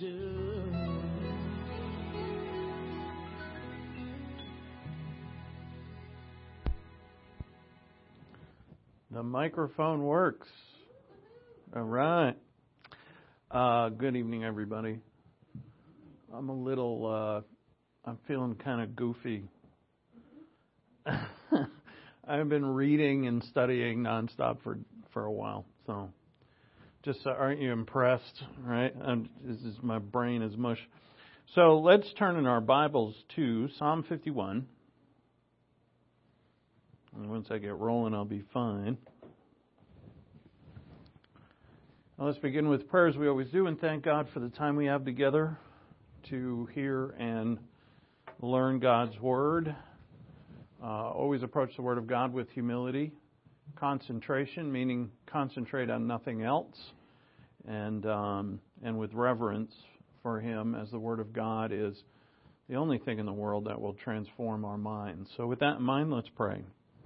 do. The microphone works. All right. Good evening, everybody. I'm feeling kind of goofy. I've been reading and studying nonstop for a while, so just aren't you impressed, right? My brain is mush. So let's turn in our Bibles to Psalm 51. And once I get rolling, I'll be fine. Now let's begin with prayer as we always do, and thank God for the time we have together to hear and learn God's Word. Always approach the Word of God with humility, concentration, meaning concentrate on nothing else, and with reverence for Him, as the Word of God is the only thing in the world that will transform our minds. So with that in mind, let's pray.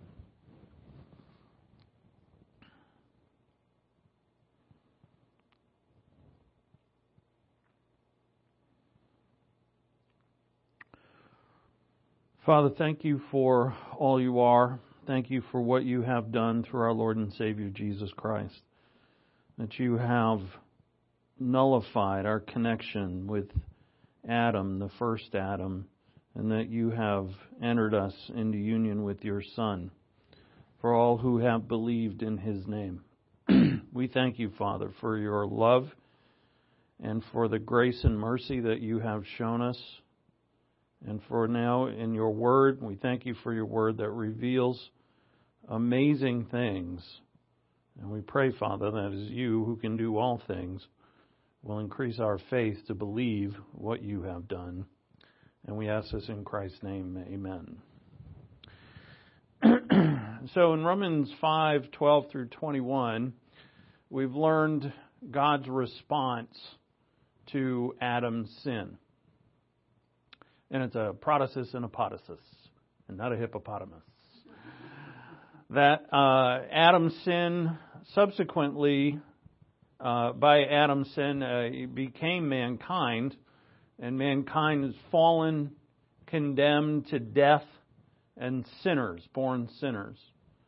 Father, thank you for all you are. Thank you for what you have done through our Lord and Savior Jesus Christ. That you have nullified our connection with Adam, the first Adam, and that you have entered us into union with your Son, for all who have believed in His name. We thank you, Father, for your love and for the grace and mercy that you have shown us. And for now, in your Word, we thank you for your Word that reveals amazing things. And we pray, Father, that as you who can do all things will increase our faith to believe what you have done. And we ask this in Christ's name, amen. So in Romans 5:12 through 21, we've learned God's response to Adam's sin. And it's a protasis and a potasis, and not a hippopotamus. That Adam's sin, subsequently, by Adam's sin, became mankind, and mankind is fallen, condemned to death, and sinners, born sinners.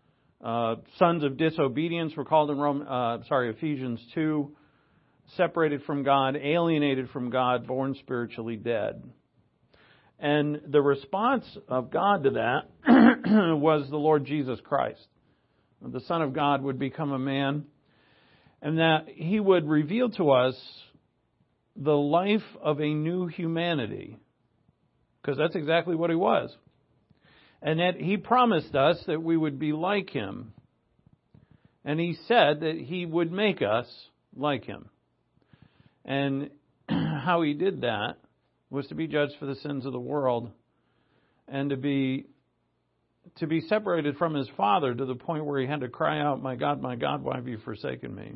Sons of disobedience were called in Ephesians 2, separated from God, alienated from God, born spiritually dead. And the response of God to that was the Lord Jesus Christ. The Son of God would become a man, and that He would reveal to us the life of a new humanity, because that's exactly what He was. And that He promised us that we would be like Him. And He said that He would make us like Him. And how He did that was to be judged for the sins of the world and to be separated from His Father to the point where He had to cry out, my God, why have you forsaken me?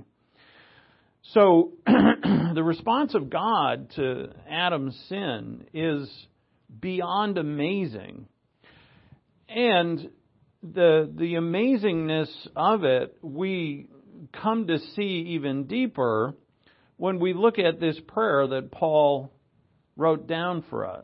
So the response of God to Adam's sin is beyond amazing. And the amazingness of it, we come to see even deeper when we look at this prayer that Paul wrote down for us.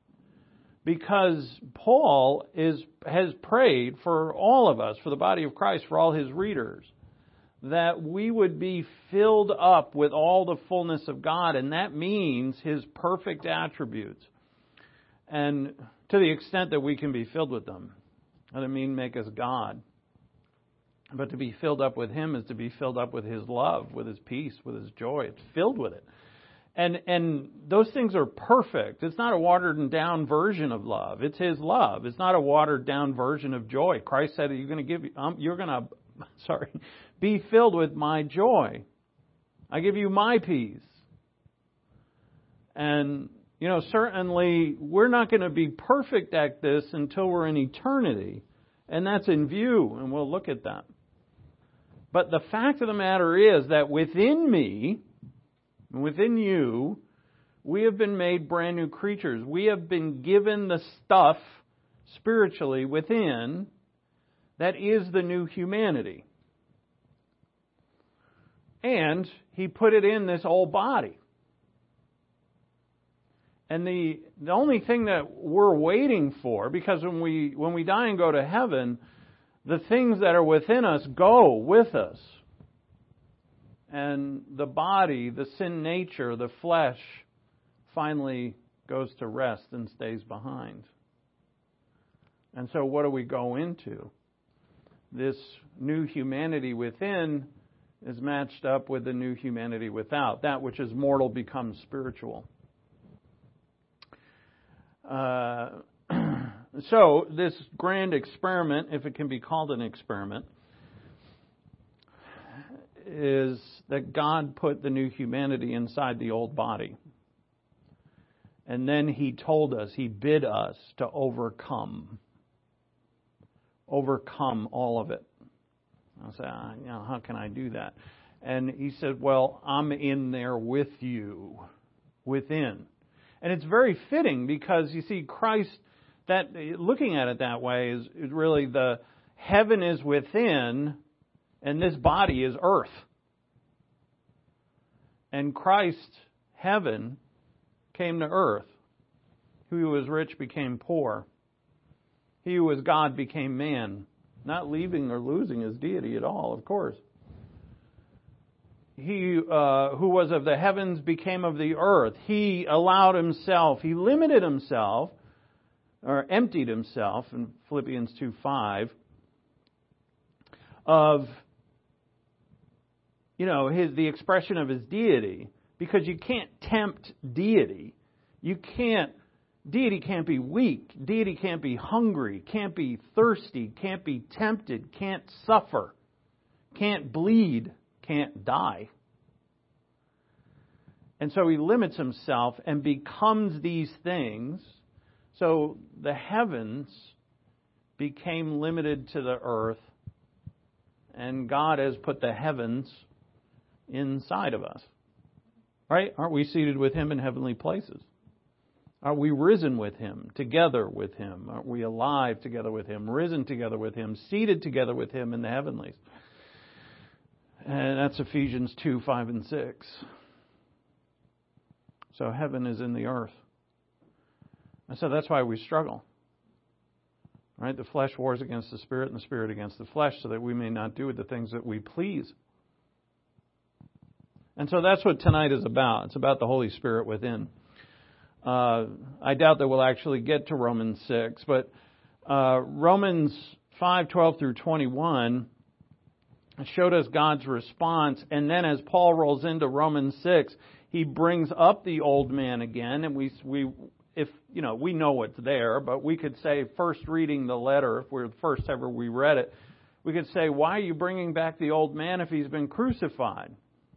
Because Paul has prayed for all of us, for the body of Christ, for all his readers, that we would be filled up with all the fullness of God, and that means His perfect attributes. And to the extent that we can be filled with them. I don't mean make us God. But to be filled up with Him is to be filled up with His love, with His peace, with His joy. It's filled with it. And those things are perfect. It's not a watered down version of love. It's His love. It's not a watered down version of joy. Christ said, you're going to be filled with my joy. I give you my peace. And, certainly we're not going to be perfect at this until we're in eternity. And that's in view, and we'll look at that. But the fact of the matter is that within me, within you, we have been made brand new creatures. We have been given the stuff spiritually within that is the new humanity. And He put it in this old body. And the only thing that we're waiting for, because when we die and go to heaven, the things that are within us go with us. And the body, the sin nature, the flesh, finally goes to rest and stays behind. And so what do we go into? This new humanity within is matched up with the new humanity without. That which is mortal becomes spiritual. So this grand experiment, if it can be called an experiment, is that God put the new humanity inside the old body. And then He told us, He bid us to overcome all of it. I said, how can I do that? And He said, well, I'm in there with you, within. And it's very fitting because, you see, Christ, that looking at it that way is really the heaven is within and this body is earth. And Christ, heaven, came to earth. He who was rich became poor. He who was God became man. Not leaving or losing his deity at all, of course. He who was of the heavens became of the earth. He allowed Himself, He limited Himself, or emptied Himself, in Philippians 2:5, of, the expression of His deity. Because you can't tempt deity. Deity can't be weak. Deity can't be hungry, can't be thirsty, can't be tempted, can't suffer, can't bleed, can't die. And so He limits Himself and becomes these things. So the heavens became limited to the earth, and God has put the heavens inside of us. Right? Aren't we seated with Him in heavenly places? Are we risen with Him, together with Him? Are we alive together with Him, risen together with Him, seated together with Him in the heavenlies? And that's Ephesians 2:5 and 6. So heaven is in the earth. And so that's why we struggle. Right? The flesh wars against the Spirit and the Spirit against the flesh so that we may not do the things that we please. And so that's what tonight is about. It's about the Holy Spirit within. I doubt that we'll actually get to Romans 6, but Romans 5:12 through 21 showed us God's response, and then as Paul rolls into Romans 6, he brings up the old man again, and we know what's there, but we could say, first reading the letter, if we're the first ever we read it, we could say, why are you bringing back the old man if he's been crucified?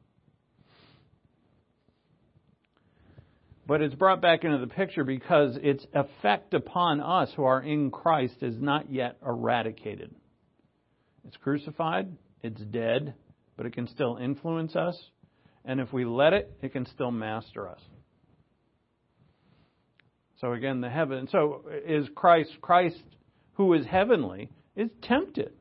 But it's brought back into the picture because its effect upon us who are in Christ is not yet eradicated. It's crucified, it's dead, but it can still influence us. And if we let it, it can still master us. So again, the heaven. So is Christ who is heavenly, is tempted.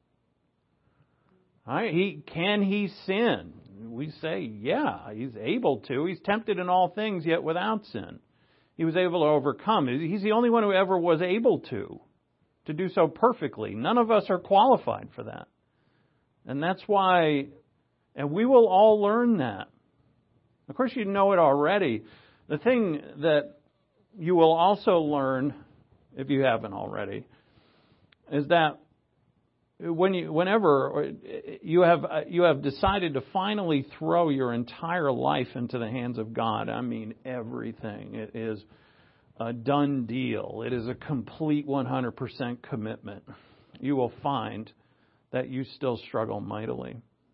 Right? Can he sin? We say, yeah, he's able to. He's tempted in all things, yet without sin. He was able to overcome. He's the only one who ever was able to do so perfectly. None of us are qualified for that. And that's why, and we will all learn that. Of course, you know it already. The thing that you will also learn, if you haven't already, is that whenever you have decided to finally throw your entire life into the hands of God, I mean everything. It is a done deal. It is a complete 100% commitment. You will find that you still struggle mightily.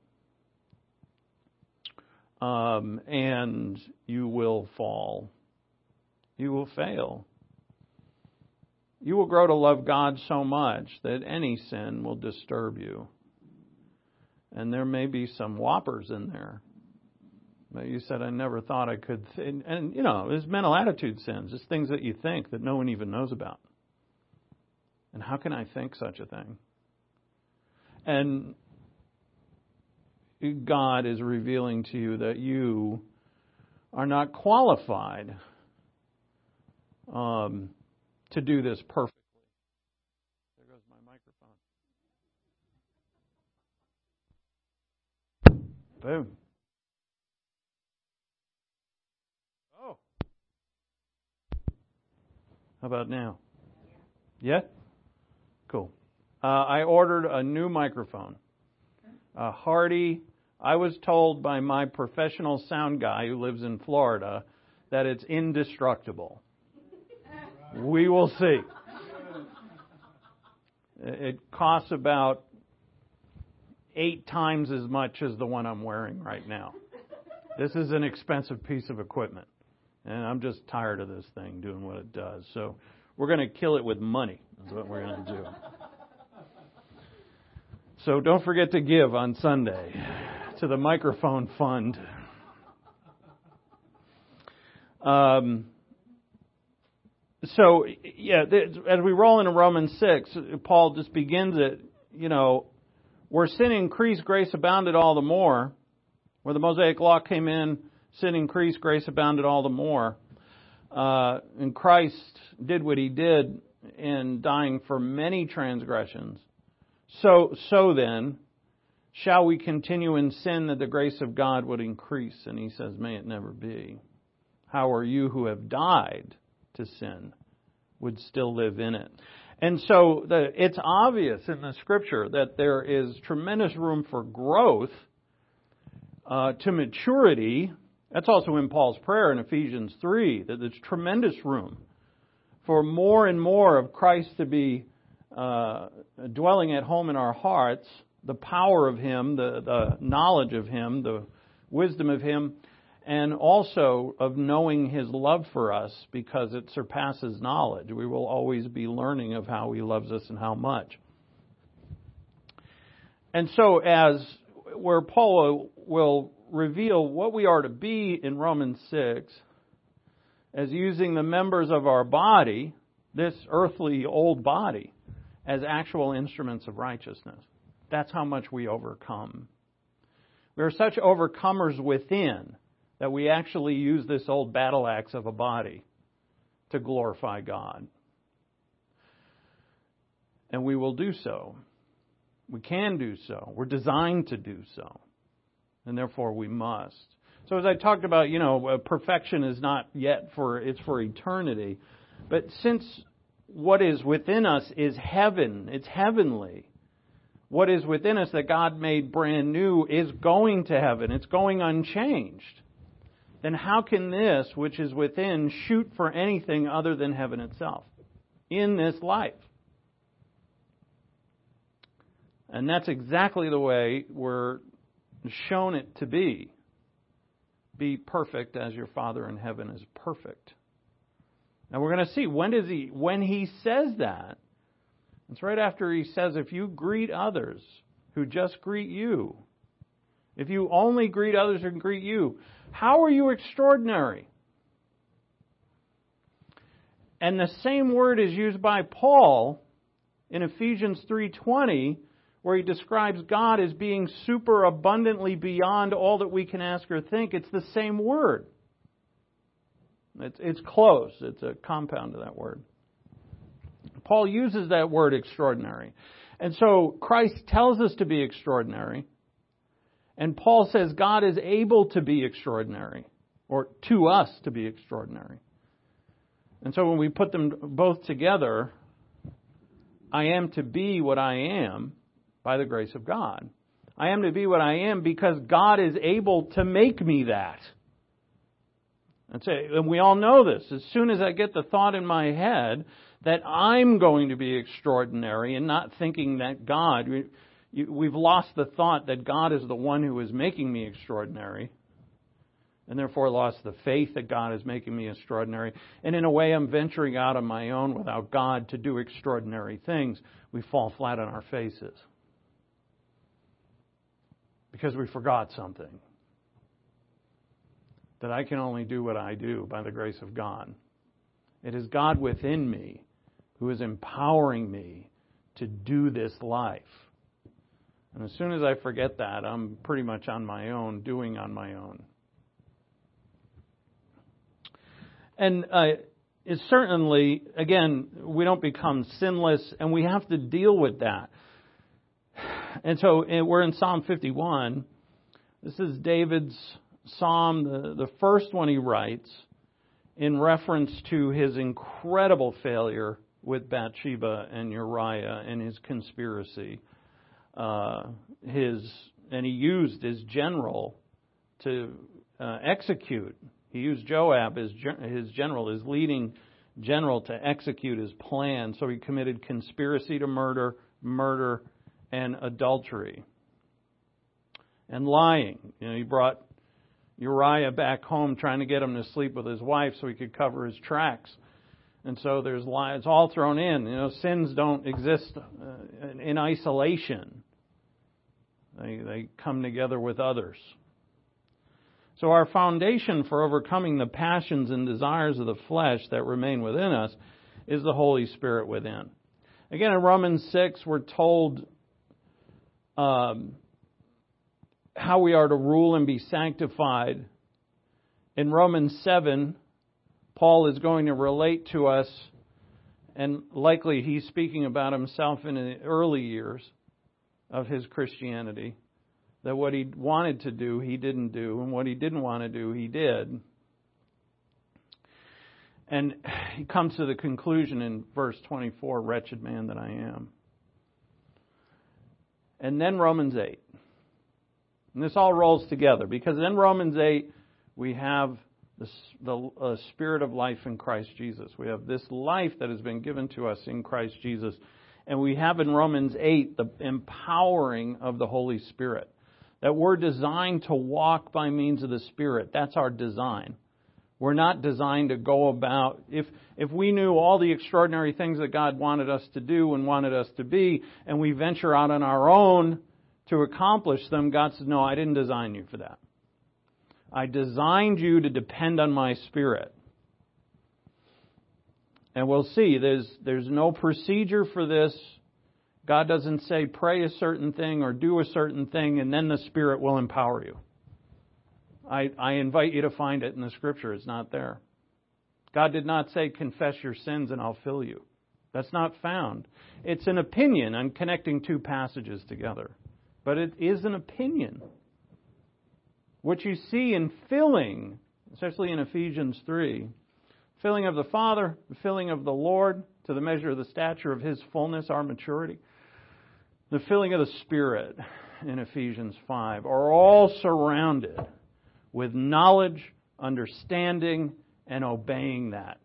And you will fall. You will fail. You will grow to love God so much that any sin will disturb you. And there may be some whoppers in there. But you said, I never thought I could. And there's mental attitude sins. It's things that you think that no one even knows about. And how can I think such a thing? And God is revealing to you that you are not qualified to do this perfectly. There goes my microphone. Boom. Oh. How about now? Yeah? Cool. I ordered a new microphone. Hardy. I was told by my professional sound guy who lives in Florida that it's indestructible. We will see. It costs about 8 times as much as the one I'm wearing right now. This is an expensive piece of equipment. And I'm just tired of this thing doing what it does. So we're going to kill it with money. That's what we're going to do. So don't forget to give on Sunday to the microphone fund. So, as we roll into Romans 6, Paul just begins it, where sin increased, grace abounded all the more. Where the Mosaic law came in, sin increased, grace abounded all the more. And Christ did what he did in dying for many transgressions. So then, shall we continue in sin that the grace of God would increase? And he says, may it never be. How are you who have died to sin would still live in it? And so it's obvious in the Scripture that there is tremendous room for growth to maturity. That's also in Paul's prayer in Ephesians 3, that there's tremendous room for more and more of Christ to be dwelling at home in our hearts, the power of Him, the knowledge of Him, the wisdom of Him, and also of knowing His love for us because it surpasses knowledge. We will always be learning of how He loves us and how much. And so where Paul will reveal what we are to be in Romans 6, as using the members of our body, this earthly old body, as actual instruments of righteousness. That's how much we overcome. We are such overcomers within that we actually use this old battle axe of a body to glorify God. And we will do so. We can do so. We're designed to do so. And therefore we must. So as I talked about, perfection is not yet it's for eternity. But since what is within us is heaven, it's heavenly. What is within us that God made brand new is going to heaven. It's going unchanged. Then how can this, which is within, shoot for anything other than heaven itself in this life? And that's exactly the way we're shown it to be. Be perfect as your Father in heaven is perfect. Now we're going to see, when he says that, it's right after he says, if you greet others who just greet you, if you only greet others who greet you, how are you extraordinary? And the same word is used by Paul in Ephesians 3:20, where he describes God as being super abundantly beyond all that we can ask or think. It's the same word. It's close. It's a compound of that word. Paul uses that word extraordinary. And so Christ tells us to be extraordinary. And Paul says God is able to be extraordinary, or to us to be extraordinary. And so when we put them both together, I am to be what I am by the grace of God. I am to be what I am because God is able to make me that. And we all know this. As soon as I get the thought in my head that I'm going to be extraordinary and not thinking that God, we've lost the thought that God is the one who is making me extraordinary, and therefore lost the faith that God is making me extraordinary. And in a way, I'm venturing out on my own without God to do extraordinary things. We fall flat on our faces because we forgot something. That I can only do what I do by the grace of God. It is God within me who is empowering me to do this life. And as soon as I forget that, I'm pretty much on my own, doing on my own. And is certainly, again, we don't become sinless, and we have to deal with that. And so we're in Psalm 51. This is David's psalm, the first one he writes, in reference to his incredible failure with Bathsheba and Uriah and his conspiracy. And he used his general to execute. He used Joab, his general, his leading general, to execute his plan. So he committed conspiracy to murder, and adultery. And lying. He brought Uriah back home trying to get him to sleep with his wife so he could cover his tracks. And so there's lies all thrown in. Sins don't exist in isolation. They come together with others. So our foundation for overcoming the passions and desires of the flesh that remain within us is the Holy Spirit within. Again, in Romans 6, we're told how we are to rule and be sanctified. In Romans 7, Paul is going to relate to us, and likely he's speaking about himself in the early years of his Christianity, that what he wanted to do, he didn't do, and what he didn't want to do, he did. And he comes to the conclusion in verse 24, wretched man that I am. And then Romans 8. And this all rolls together, because in Romans 8, we have the spirit of life in Christ Jesus. We have this life that has been given to us in Christ Jesus. And we have in Romans 8 the empowering of the Holy Spirit. That we're designed to walk by means of the Spirit. That's our design. We're not designed to go about. If we knew all the extraordinary things that God wanted us to do and wanted us to be, and we venture out on our own to accomplish them, God says, no, I didn't design you for that. I designed you to depend on my Spirit. And we'll see, there's no procedure for this. God doesn't say pray a certain thing or do a certain thing and then the Spirit will empower you. I invite you to find it in the Scripture. It's not there. God did not say confess your sins and I'll fill you. That's not found. It's an opinion. I'm connecting two passages together. But it is an opinion. What you see in filling, especially in Ephesians 3, filling of the Father, the filling of the Lord to the measure of the stature of His fullness, our maturity, the filling of the Spirit in Ephesians 5 are all surrounded with knowledge, understanding, and obeying that.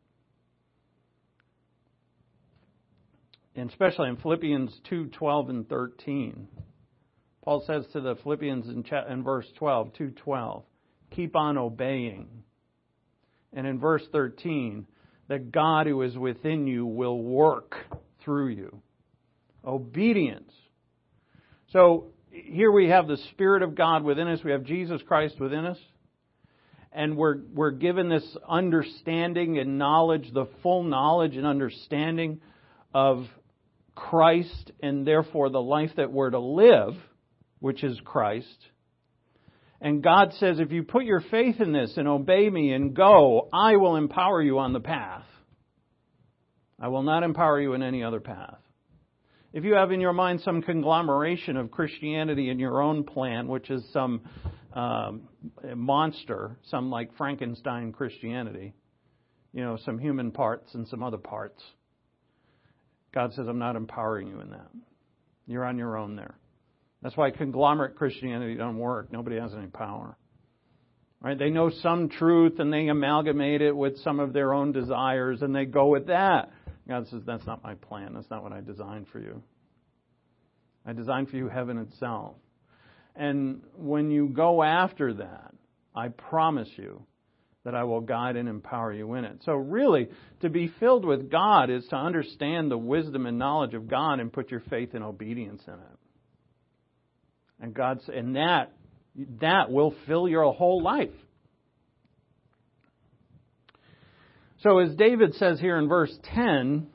And especially in Philippians 2:12 and 13. Paul says to the Philippians in verse 12, 2:12, keep on obeying. And in verse 13, that God who is within you will work through you. Obedience. So here we have the Spirit of God within us. We have Jesus Christ within us. And we're given this understanding and knowledge, the full knowledge and understanding of Christ, and therefore the life that we're to live, which is Christ. And God says, if you put your faith in this and obey me and go, I will empower you on the path. I will not empower you in any other path. If you have in your mind some conglomeration of Christianity in your own plan, which is some monster, some like Frankenstein Christianity, some human parts and some other parts, God says, I'm not empowering you in that. You're on your own there. That's why conglomerate Christianity doesn't work. Nobody has any power. Right? They know some truth and they amalgamate it with some of their own desires and they go with that. God says, that's not my plan. That's not what I designed for you. I designed for you heaven itself. And when you go after that, I promise you that I will guide and empower you in it. So really, to be filled with God is to understand the wisdom and knowledge of God and put your faith and obedience in it. And that will fill your whole life. So as David says here in verse 10,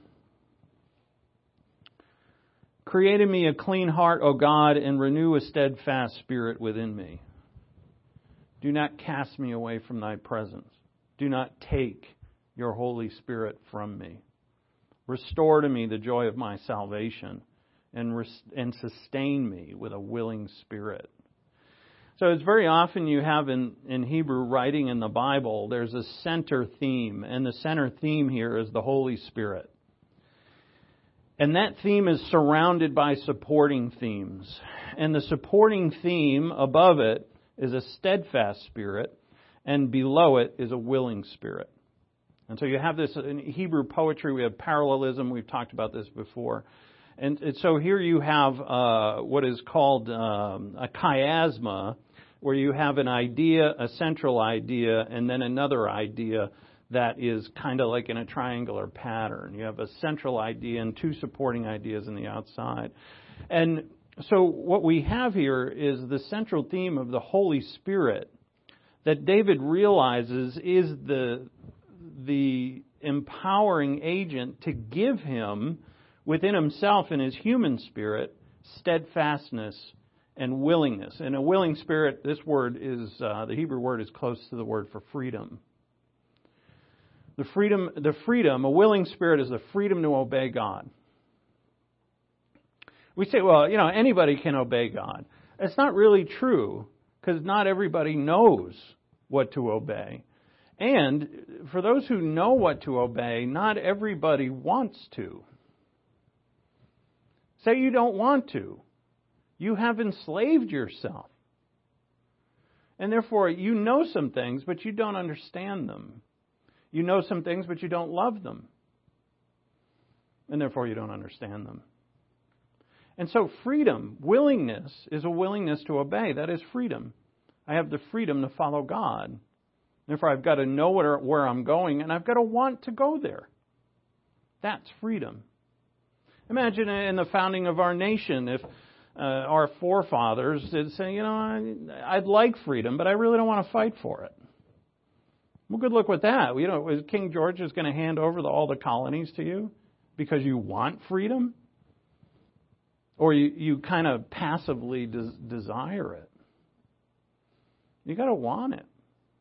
create in me a clean heart, O God, and renew a steadfast spirit within me. Do not cast me away from thy presence. Do not take your Holy Spirit from me. Restore to me the joy of my salvation and sustain me with a willing spirit. So it's very often you have in Hebrew writing in the Bible, there's a center theme, and the center theme here is the Holy Spirit. And that theme is surrounded by supporting themes. And the supporting theme above it is a steadfast spirit, and below it is a willing spirit. And so you have this in Hebrew poetry, we have parallelism, we've talked about this before. And so here you have what is called a chiasma, where you have an idea, a central idea, and then another idea that is kind of like in a triangular pattern. You have a central idea and two supporting ideas on the outside. And so what we have here is the central theme of the Holy Spirit that David realizes is the empowering agent to give him, within himself and his human spirit, steadfastness and willingness. And a willing spirit, this word is, the Hebrew word is close to the word for freedom. The freedom, a willing spirit is the freedom to obey God. We say, well, anybody can obey God. It's not really true, because not everybody knows what to obey. And for those who know what to obey, not everybody wants to. Say you don't want to. You have enslaved yourself. And therefore, you know some things, but you don't understand them. You know some things, but you don't love them. And therefore, you don't understand them. And so freedom, willingness, is a willingness to obey. That is freedom. I have the freedom to follow God. Therefore, I've got to know where I'm going, and I've got to want to go there. That's freedom. Imagine in the founding of our nation, if our forefathers did say, I'd like freedom, but I really don't want to fight for it. Well, good luck with that. King George is going to hand over all the colonies to you because you want freedom? Or you kind of passively desire it. You got to want it.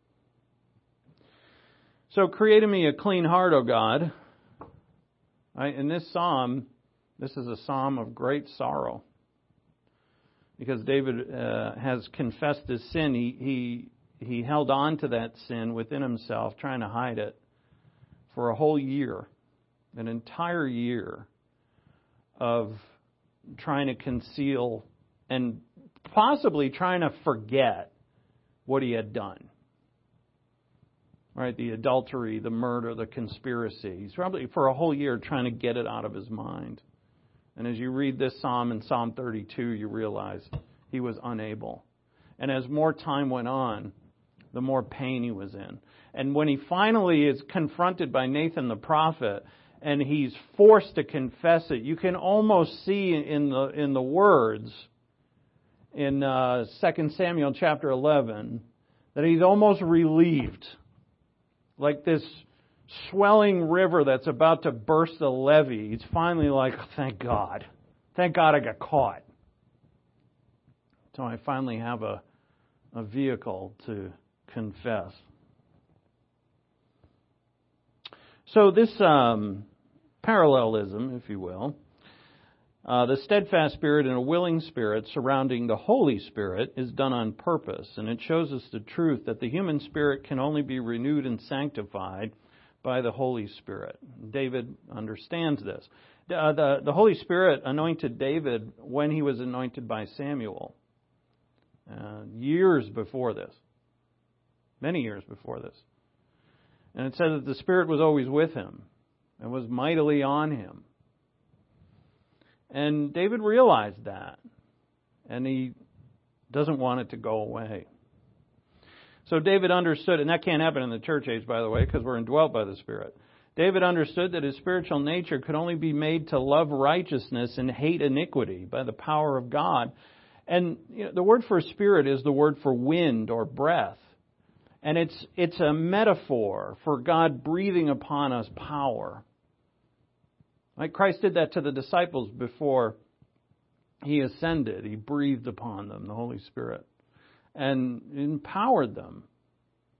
So, create in me a clean heart, O God. In this psalm, this is a psalm of great sorrow. Because David has confessed his sin. He held on to that sin within himself, trying to hide it for a whole year. An entire year of trying to conceal and possibly trying to forget what he had done. Right, the adultery, the murder, the conspiracy. He's probably for a whole year trying to get it out of his mind. And as you read this psalm in Psalm 32, you realize he was unable. And as more time went on, the more pain he was in. And when he finally is confronted by Nathan the prophet, and he's forced to confess it, you can almost see in the words in 2 Samuel chapter 11 that he's almost relieved. Like this swelling river that's about to burst a levee. He's finally like, thank God. Thank God I got caught. So I finally have a vehicle to confess. So this parallelism, if you will, the steadfast spirit and a willing spirit surrounding the Holy Spirit is done on purpose, and it shows us the truth that the human spirit can only be renewed and sanctified by the Holy Spirit. David understands this. The Holy Spirit anointed David when he was anointed by Samuel, years before this, many years before this. And it says that the Spirit was always with him and was mightily on him. And David realized that, and he doesn't want it to go away. So David understood, and that can't happen in the church age, by the way, because we're indwelt by the Spirit. David understood that his spiritual nature could only be made to love righteousness and hate iniquity by the power of God. And the word for spirit is the word for wind or breath. And it's a metaphor for God breathing upon us power. Like Christ did that to the disciples before he ascended. He breathed upon them, the Holy Spirit, and empowered them.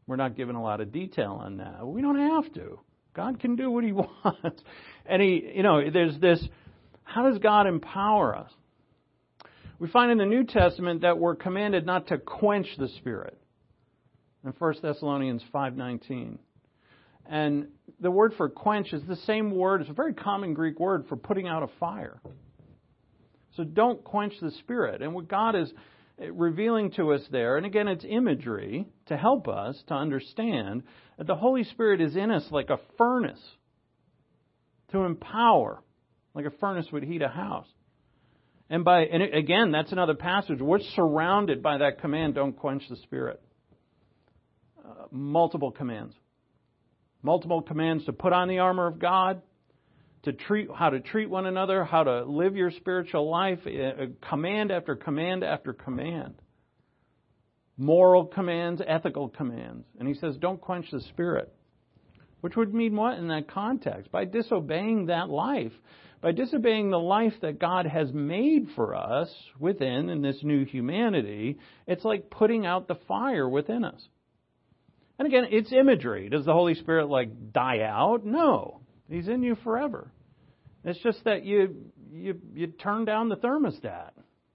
We're not given a lot of detail on that. We don't have to. God can do what He wants. And there's this, how does God empower us? We find in the New Testament that we're commanded not to quench the Spirit. In 1 Thessalonians 5:19. And the word for quench is the same word, it's a very common Greek word for putting out a fire. So don't quench the Spirit. And what God is revealing to us there, and again it's imagery to help us to understand that the Holy Spirit is in us like a furnace to empower, like a furnace would heat a house. And again, that's another passage. We're surrounded by that command, don't quench the Spirit. Multiple commands. Multiple commands to put on the armor of God, how to treat one another, how to live your spiritual life, command after command after command. Moral commands, ethical commands. And He says, don't quench the Spirit. Which would mean what in that context? By disobeying that life, by disobeying the life that God has made for us within in this new humanity, it's like putting out the fire within us. And again, it's imagery. Does the Holy Spirit die out? No. He's in you forever. It's just that you turn down the thermostat.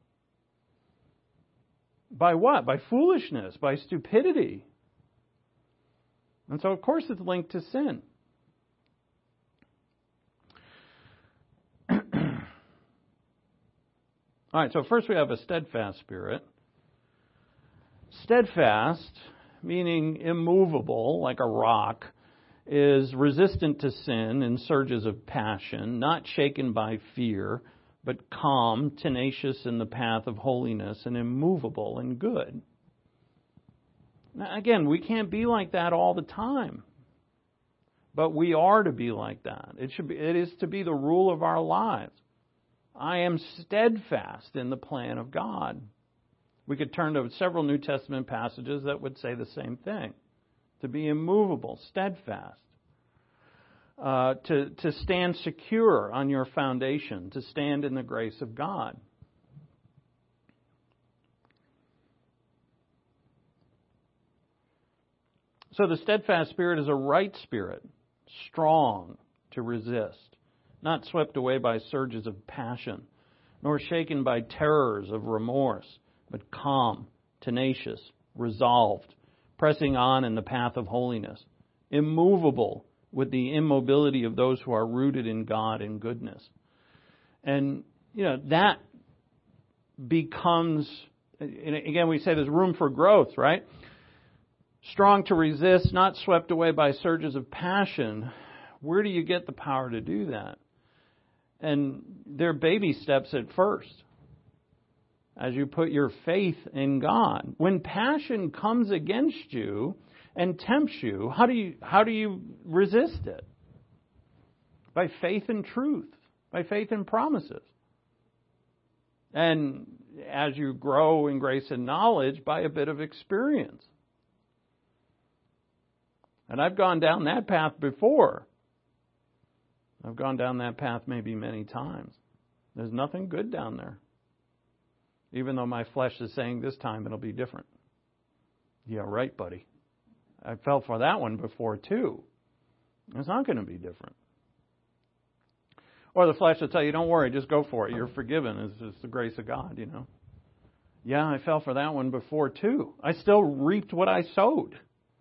By what? By foolishness, by stupidity. And so, of course, it's linked to sin. All right, so first we have a steadfast spirit. Steadfast, meaning immovable, like a rock, is resistant to sin in surges of passion, not shaken by fear, but calm, tenacious in the path of holiness, and immovable in good. Now, again, we can't be like that all the time, but we are to be like that. It is to be the rule of our lives. I am steadfast in the plan of God. We could turn to several New Testament passages that would say the same thing. To be immovable, steadfast. To stand secure on your foundation. To stand in the grace of God. So the steadfast spirit is a right spirit. Strong to resist. Not swept away by surges of passion. Nor shaken by terrors of remorse. But calm, tenacious, resolved, pressing on in the path of holiness, immovable with the immobility of those who are rooted in God and goodness. And, that becomes, again, we say there's room for growth, right? Strong to resist, not swept away by surges of passion. Where do you get the power to do that? And they're baby steps at first. As you put your faith in God. When passion comes against you and tempts you, how do you resist it? By faith in truth, by faith in promises. And as you grow in grace and knowledge, by a bit of experience. And I've gone down that path before. I've gone down that path maybe many times. There's nothing good down there. Even though my flesh is saying this time it'll be different. Yeah, right, buddy. I fell for that one before too. It's not going to be different. Or the flesh will tell you, don't worry, just go for it. You're forgiven. It's the grace of God, Yeah, I fell for that one before too. I still reaped what I sowed.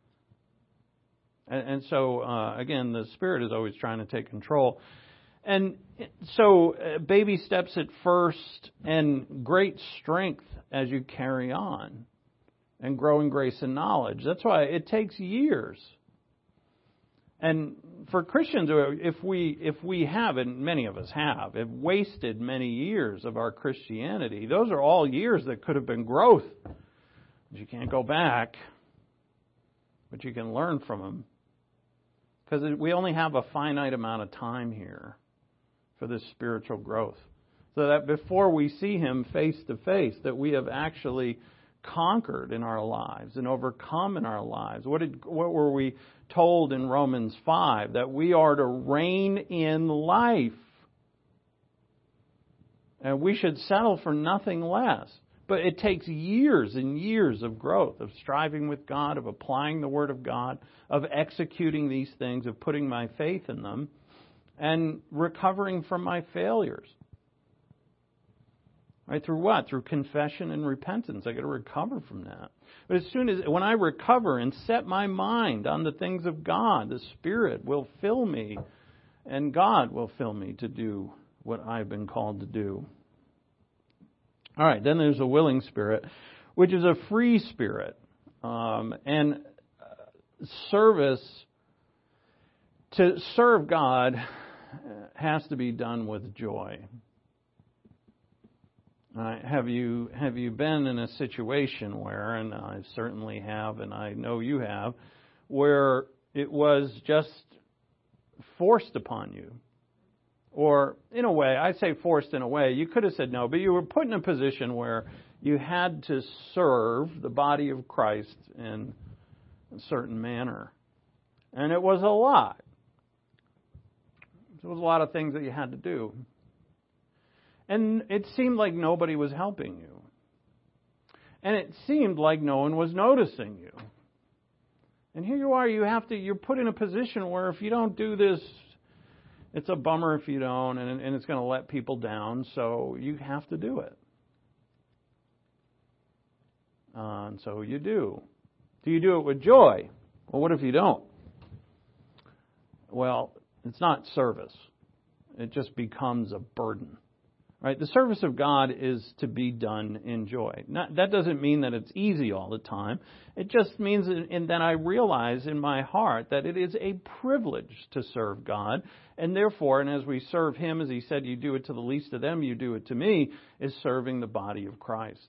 And so, again, the Spirit is always trying to take control. And so baby steps at first and great strength as you carry on and grow in grace and knowledge. That's why it takes years. And for Christians, if we have, and many of us have wasted many years of our Christianity, those are all years that could have been growth. You can't go back, but you can learn from them. Because we only have a finite amount of time here for this spiritual growth. So that before we see Him face to face, that we have actually conquered in our lives and overcome in our lives. What were we told in Romans 5? That we are to reign in life. And we should settle for nothing less. But it takes years and years of growth, of striving with God, of applying the Word of God, of executing these things, of putting my faith in them, and recovering from my failures. Right? Through what? Through confession and repentance. I got to recover from that. But when I recover and set my mind on the things of God, the Spirit will fill me, and God will fill me to do what I've been called to do. All right, then there's a willing spirit, which is a free spirit. And service, to serve God has to be done with joy. Have you been in a situation where, and I certainly have, and I know you have, where it was just forced upon you? Or, in a way, I say forced in a way, you could have said no, but you were put in a position where you had to serve the body of Christ in a certain manner. And it was a lot. There was a lot of things that you had to do. And it seemed like nobody was helping you. And it seemed like no one was noticing you. And here you are, you're put in a position where if you don't do this, it's a bummer if you don't, and it's going to let people down, so you have to do it. And so you do. Do you do it with joy? Well, what if you don't? Well, it's not service. It just becomes a burden. Right? The service of God is to be done in joy. That doesn't mean that it's easy all the time. It just means that I realize in my heart that it is a privilege to serve God. And therefore, and as we serve Him, as He said, you do it to the least of them, you do it to me, is serving the body of Christ.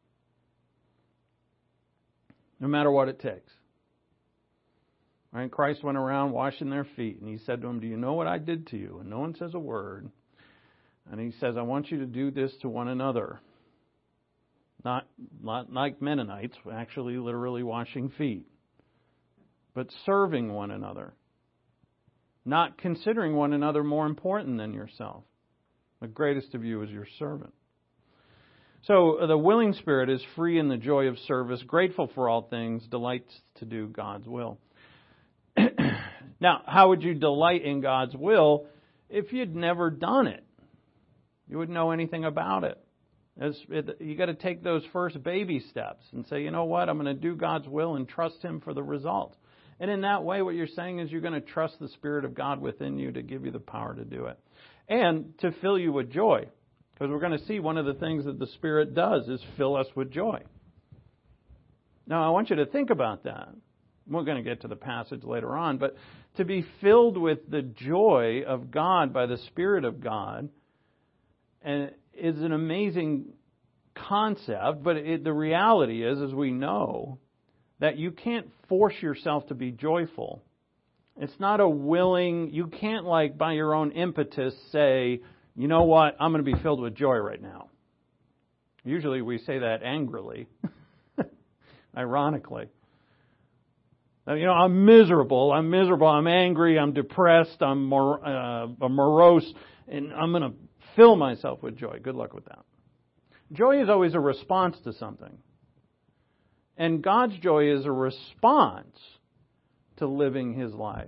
No matter what it takes. Right? Christ went around washing their feet, and He said to them, do you know what I did to you? And no one says a word. And He says, I want you to do this to one another. Not like Mennonites, actually literally washing feet. But serving one another. Not considering one another more important than yourself. The greatest of you is your servant. So the willing spirit is free in the joy of service, grateful for all things, delights to do God's will. Now, how would you delight in God's will if you'd never done it? You wouldn't know anything about it. You got to take those first baby steps and say, you know what, I'm going to do God's will and trust Him for the result. And in that way, what you're saying is you're going to trust the Spirit of God within you to give you the power to do it. And to fill you with joy. Because we're going to see one of the things that the Spirit does is fill us with joy. Now, I want you to think about that. We're going to get to the passage later on. But to be filled with the joy of God by the Spirit of God and is an amazing concept, but the reality is, as we know, that you can't force yourself to be joyful. It's not a willing, you can't like by your own impetus say, you know what, I'm going to be filled with joy right now. Usually we say that angrily, ironically. You know, I'm miserable, I'm angry, I'm depressed, I'm morose, and I'm going to fill myself with joy. Good luck with that. Joy is always a response to something. And God's joy is a response to living His life.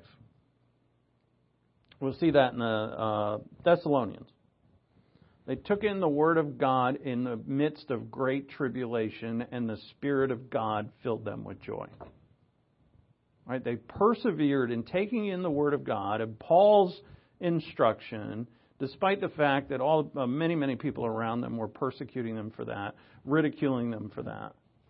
We'll see that in the Thessalonians. They took in the Word of God in the midst of great tribulation, and the Spirit of God filled them with joy. Right? They persevered in taking in the Word of God and Paul's instruction, despite the fact that many people around them were persecuting them for that, ridiculing them for that.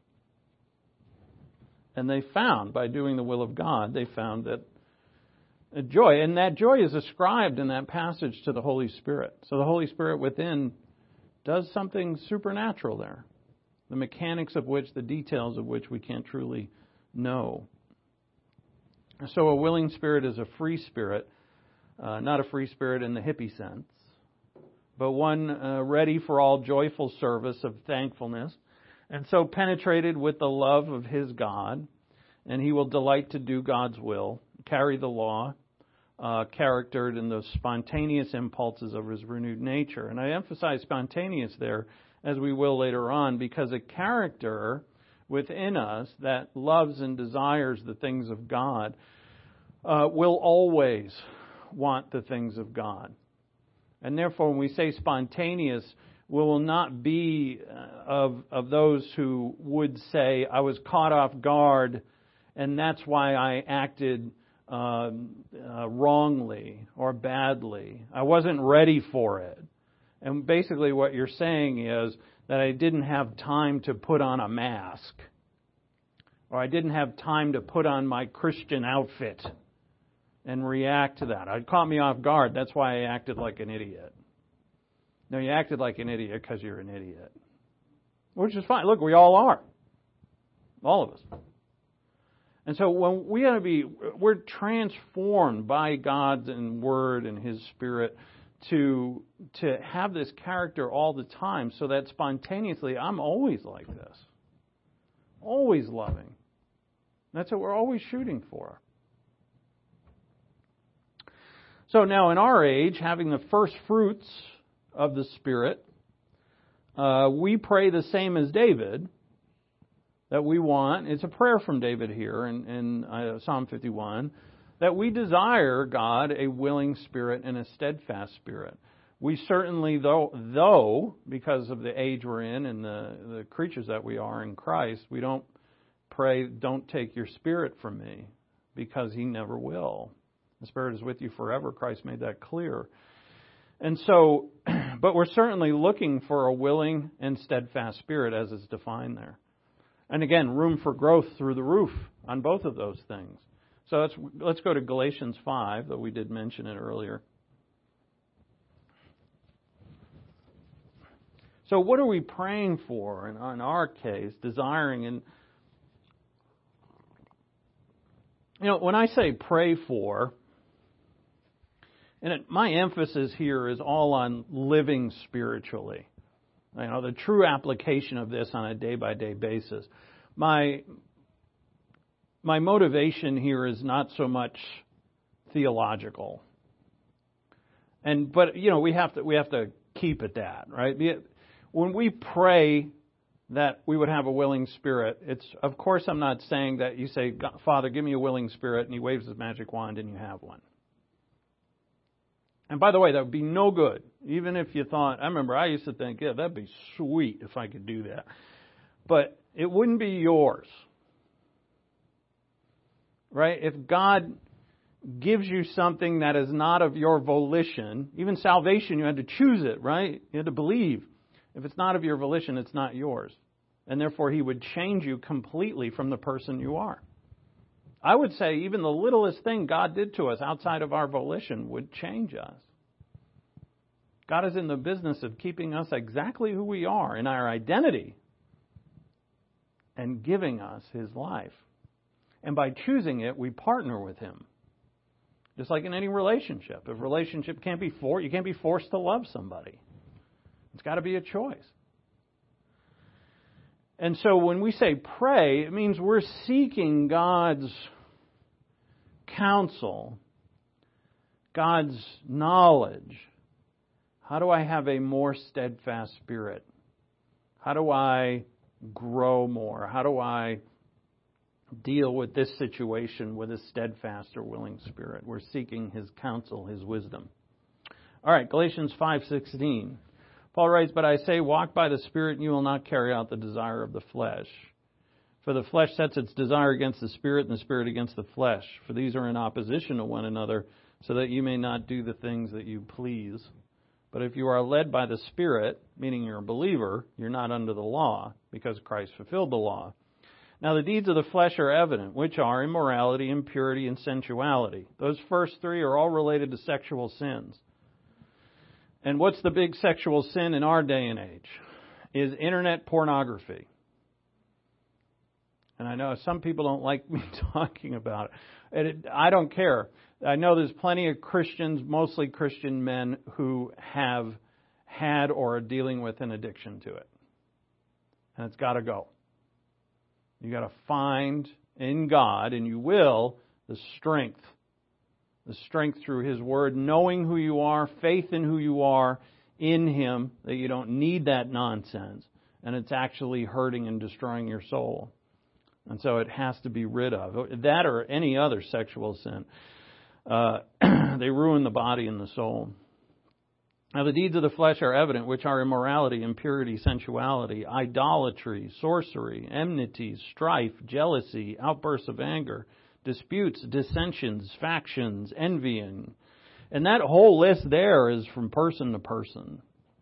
And they found, by doing the will of God, they found that joy. And that joy is ascribed in that passage to the Holy Spirit. So the Holy Spirit within does something supernatural there. The mechanics of which, the details of which we can't truly know. So a willing spirit is a free spirit. Not a free spirit in the hippie sense, but one ready for all joyful service of thankfulness, and so penetrated with the love of his God, and he will delight to do God's will, carry the law, charactered in the spontaneous impulses of his renewed nature. And I emphasize spontaneous there as we will later on, because a character within us that loves and desires the things of God will always want the things of God. And therefore, when we say spontaneous, we will not be of those who would say, I was caught off guard, and that's why I acted wrongly or badly. I wasn't ready for it. And basically what you're saying is that I didn't have time to put on a mask, or I didn't have time to put on my Christian outfit and react to that. It caught me off guard. That's why I acted like an idiot. No, you acted like an idiot because you're an idiot. Which is fine. Look, we all are. All of us. And so when we're transformed by God's and Word and His Spirit to have this character all the time, so that spontaneously I'm always like this. Always loving. That's what we're always shooting for. So now in our age, having the first fruits of the Spirit, we pray the same as David, that we want. It's a prayer from David here in Psalm 51, that we desire, God, a willing spirit and a steadfast spirit. We certainly, though because of the age we're in and the creatures that we are in Christ, we don't pray, don't take your spirit from me, because He never will. The Spirit is with you forever. Christ made that clear. And so, but we're certainly looking for a willing and steadfast spirit as is defined there. And again, room for growth through the roof on both of those things. So let's go to Galatians 5, though we did mention it earlier. So what are we praying for in our case, desiring? And when I say pray for, and my emphasis here is all on living spiritually. The true application of this on a day-by-day basis. My motivation here is not so much theological. But we have to keep at that, right? When we pray that we would have a willing spirit, of course I'm not saying that you say, Father, give me a willing spirit, and He waves His magic wand and you have one. And by the way, that would be no good. Even if you thought, I remember I used to think, yeah, that'd be sweet if I could do that. But it wouldn't be yours. Right? If God gives you something that is not of your volition, even salvation, you had to choose it, right? You had to believe. If it's not of your volition, it's not yours. And therefore, He would change you completely from the person you are. I would say even the littlest thing God did to us outside of our volition would change us. God is in the business of keeping us exactly who we are in our identity and giving us His life. And by choosing it, we partner with Him. Just like in any relationship. If a relationship can't be forced, you can't be forced to love somebody. It's got to be a choice. And so when we say pray, it means we're seeking God's counsel, God's knowledge. How do I have a more steadfast spirit? How do I grow more? How do I deal with this situation with a steadfast or willing spirit? We're seeking His counsel, His wisdom. All right, Galatians 5:16. Paul writes, "But I say, walk by the Spirit, and you will not carry out the desire of the flesh. For the flesh sets its desire against the Spirit, and the Spirit against the flesh. For these are in opposition to one another, so that you may not do the things that you please. But if you are led by the Spirit," meaning you're a believer, "you're not under the law, because Christ fulfilled the law. Now the deeds of the flesh are evident, which are immorality, impurity, and sensuality." Those first three are all related to sexual sins. And what's the big sexual sin in our day and age? Is internet pornography. And I know some people don't like me talking about it. And I don't care. I know there's plenty of Christians, mostly Christian men, who have had or are dealing with an addiction to it. And it's got to go. You got to find in God, and you will, the strength through His Word, knowing who you are, faith in who you are, in Him, that you don't need that nonsense, and it's actually hurting and destroying your soul. And so it has to be rid of. That or any other sexual sin. They ruin the body and the soul. Now the deeds of the flesh are evident, which are immorality, impurity, sensuality, idolatry, sorcery, enmity, strife, jealousy, outbursts of anger, disputes, dissensions, factions, envying. And that whole list there is from person to person.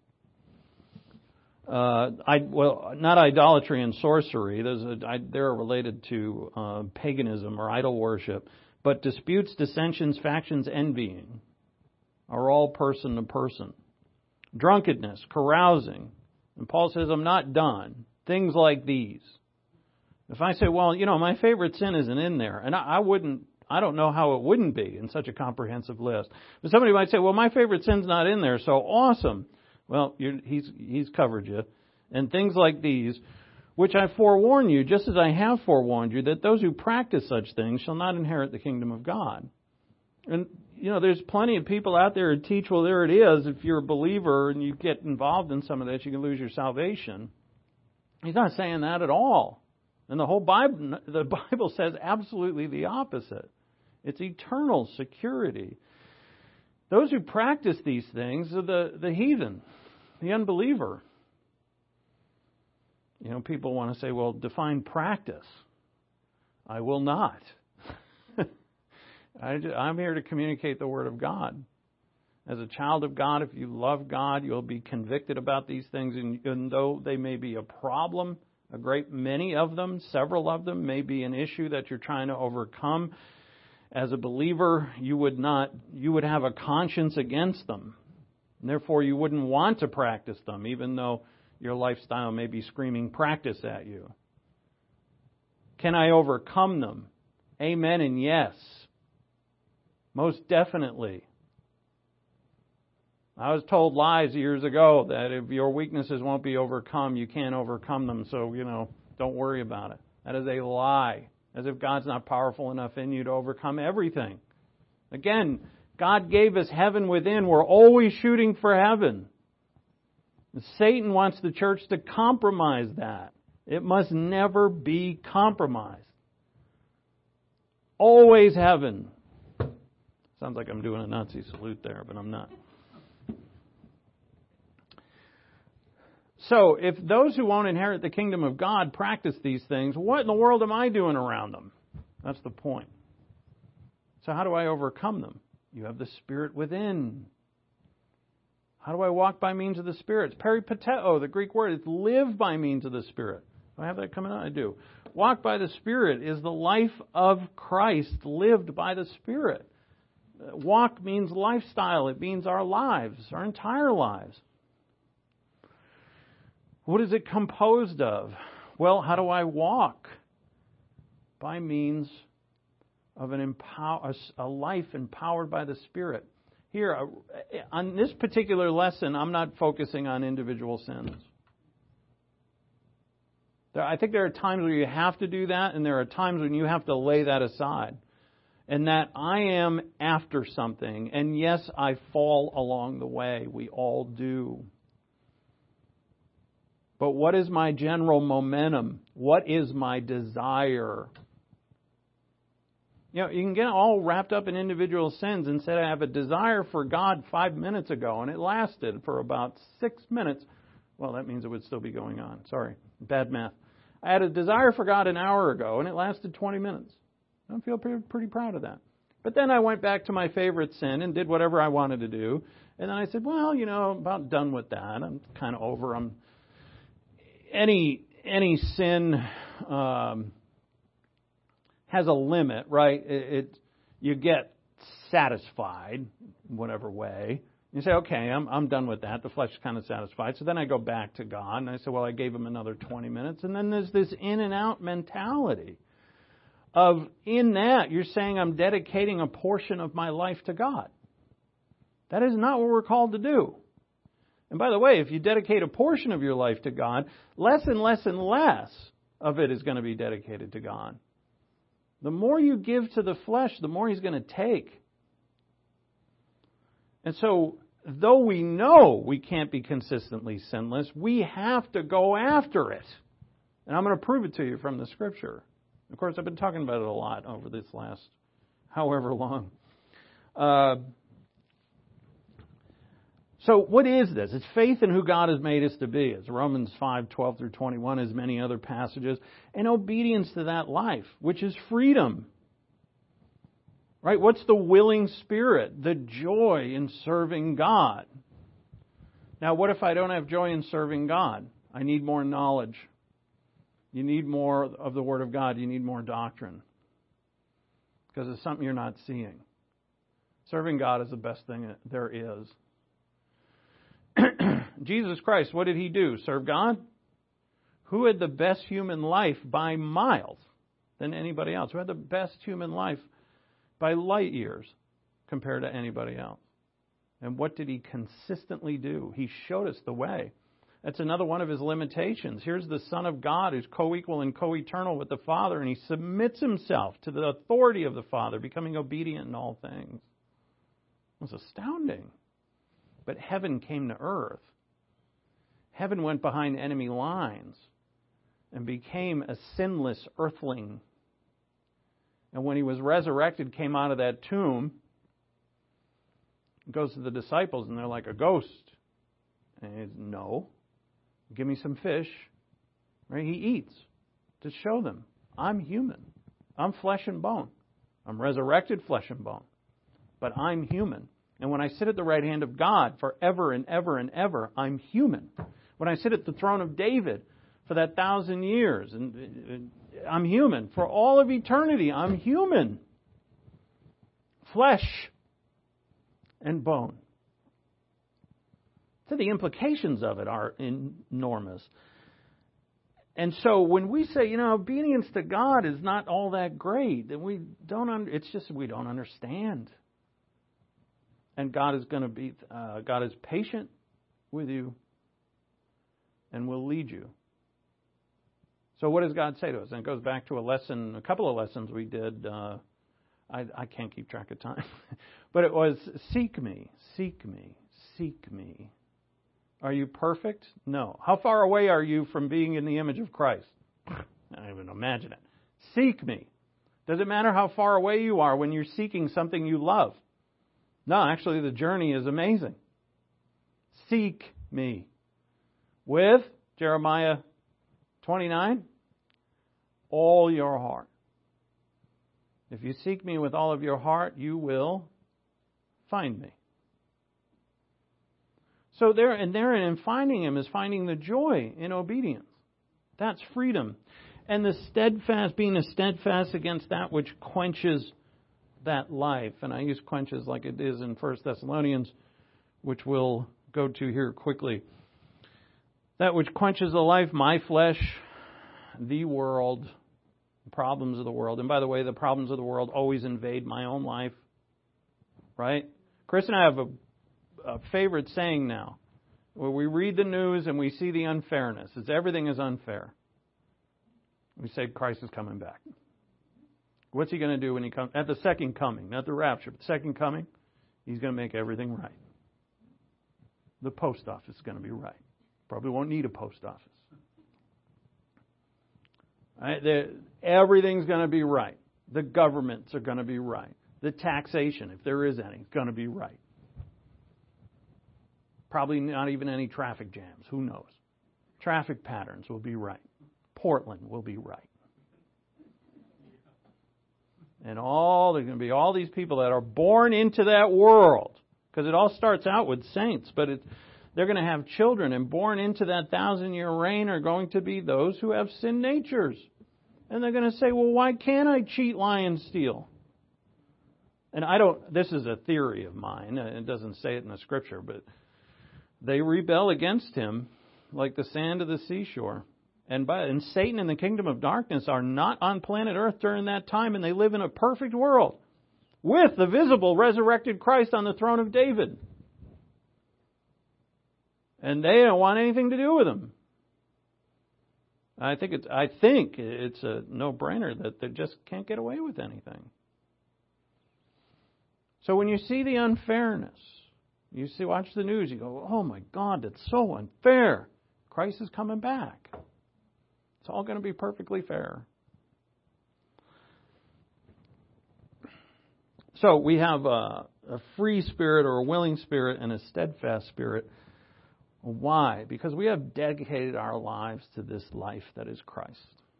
Not idolatry and sorcery. They're related to paganism or idol worship. But disputes, dissensions, factions, envying are all person to person. Drunkenness, carousing. And Paul says, I'm not done. Things like these. If I say, well, my favorite sin isn't in there, and I don't know how it wouldn't be in such a comprehensive list. But somebody might say, well, my favorite sin's not in there, so awesome. Well, he's covered you. And things like these, which I forewarn you, just as I have forewarned you, that those who practice such things shall not inherit the kingdom of God. And, there's plenty of people out there who teach, well, there it is. If you're a believer and you get involved in some of this, you can lose your salvation. He's not saying that at all. And the Bible says absolutely the opposite. It's eternal security. Those who practice these things are the heathen, the unbeliever. People want to say, well, define practice. I will not. I'm here to communicate the Word of God. As a child of God, if you love God, you'll be convicted about these things. And though they may be a problem, a great many of them, several of them, may be an issue that you're trying to overcome. As a believer, you would have a conscience against them. And therefore, you wouldn't want to practice them, even though your lifestyle may be screaming practice at you. Can I overcome them? Amen and yes. Most definitely. I was told lies years ago that if your weaknesses won't be overcome, you can't overcome them. So, don't worry about it. That is a lie. As if God's not powerful enough in you to overcome everything. Again, God gave us heaven within. We're always shooting for heaven. And Satan wants the church to compromise that. It must never be compromised. Always heaven. Sounds like I'm doing a Nazi salute there, but I'm not. So, if those who won't inherit the kingdom of God practice these things, what in the world am I doing around them? That's the point. So how do I overcome them? You have the Spirit within. How do I walk by means of the Spirit? It's peripateo, the Greek word. It's live by means of the Spirit. Do I have that coming out? I do. Walk by the Spirit is the life of Christ lived by the Spirit. Walk means lifestyle. It means our lives, our entire lives. What is it composed of? Well, how do I walk? By means of a life empowered by the Spirit. Here, on this particular lesson, I'm not focusing on individual sins. I think there are times where you have to do that, and there are times when you have to lay that aside. And that I am after something, and yes, I fall along the way. We all do. But what is my general momentum? What is my desire? You can get all wrapped up in individual sins and say, I have a desire for God 5 minutes ago, and it lasted for about 6 minutes. Well, that means it would still be going on. Sorry, bad math. I had a desire for God an hour ago, and it lasted 20 minutes. I feel pretty proud of that. But then I went back to my favorite sin and did whatever I wanted to do. And then I said, well, I'm about done with that. I'm kind of over. Any sin has a limit, right? You get satisfied in whatever way. You say, okay, I'm done with that. The flesh is kind of satisfied. So then I go back to God and I say, well, I gave him another 20 minutes. And then there's this in and out mentality of, in that, you're saying I'm dedicating a portion of my life to God. That is not what we're called to do. And by the way, if you dedicate a portion of your life to God, less and less and less of it is going to be dedicated to God. The more you give to the flesh, the more He's going to take. And so though we know we can't be consistently sinless, we have to go after it. And I'm going to prove it to you from the Scripture. Of course, I've been talking about it a lot over this last however long. So what is this? It's faith in who God has made us to be. It's Romans 5:12 through 21, as many other passages. And obedience to that life, which is freedom. Right? What's the willing spirit? The joy in serving God. Now, what if I don't have joy in serving God? I need more knowledge. You need more of the Word of God. You need more doctrine. Because it's something you're not seeing. Serving God is the best thing there is. Jesus Christ, what did He do? Serve God? Who had the best human life by miles than anybody else? Who had the best human life by light years compared to anybody else? And what did He consistently do? He showed us the way. That's another one of His limitations. Here's the Son of God who's co-equal and co-eternal with the Father, and He submits Himself to the authority of the Father, becoming obedient in all things. It was astounding. But heaven came to earth. Heaven went behind enemy lines and became a sinless earthling. And when He was resurrected, came out of that tomb, goes to the disciples, and they're like, a ghost. And he says, no, give me some fish. Right? He eats to show them, I'm human. I'm flesh and bone. I'm resurrected flesh and bone. But I'm human. And when I sit at the right hand of God forever and ever and ever, I'm human. When I sit at the throne of David for that 1,000 years, and I'm human. For all of eternity, I'm human. Flesh and bone. So the implications of it are enormous. And so when we say, obedience to God is not all that great, then it's just we don't understand. And God is going to be, God is patient with you and will lead you. So what does God say to us? And it goes back to a couple of lessons we did. I can't keep track of time. But it was, seek me, seek me, seek me. Are you perfect? No. How far away are you from being in the image of Christ? I don't even imagine it. Seek me. Does it matter how far away you are when you're seeking something you love? No, actually the journey is amazing. Seek me. With Jeremiah 29, all your heart. If you seek me with all of your heart, you will find me. So therein finding Him is finding the joy in obedience. That's freedom. And being steadfast against that which quenches that life. And I use quenches like it is in 1 Thessalonians, which we'll go to here quickly. That which quenches the life, my flesh, the world, the problems of the world. And by the way, the problems of the world always invade my own life. Right? Chris and I have a favorite saying now, where we read the news and we see the unfairness. Everything is unfair. We say Christ is coming back. What's He going to do when He comes? At the second coming, not the rapture, but the second coming, He's going to make everything right. The post office is going to be right. Probably won't need a post office. Right? Everything's going to be right. The governments are going to be right. The taxation, if there is any, is going to be right. Probably not even any traffic jams. Who knows? Traffic patterns will be right. Portland will be right. And there's going to be all these people that are born into that world. Because it all starts out with saints. But they're going to have children. And born into that 1,000-year reign are going to be those who have sin natures. And they're going to say, well, why can't I cheat, lie, and steal? And this is a theory of mine. It doesn't say it in the Scripture. But they rebel against Him like the sand of the seashore. And Satan and the kingdom of darkness are not on planet Earth during that time, and they live in a perfect world with the visible resurrected Christ on the throne of David. And they don't want anything to do with Him. I think it's a no-brainer that they just can't get away with anything. So when you see the unfairness, You see, watch the news, you go, oh my God, that's so unfair. Christ is coming back. It's all going to be perfectly fair. So we have a free spirit or a willing spirit and a steadfast spirit. Why? Because we have dedicated our lives to this life that is Christ.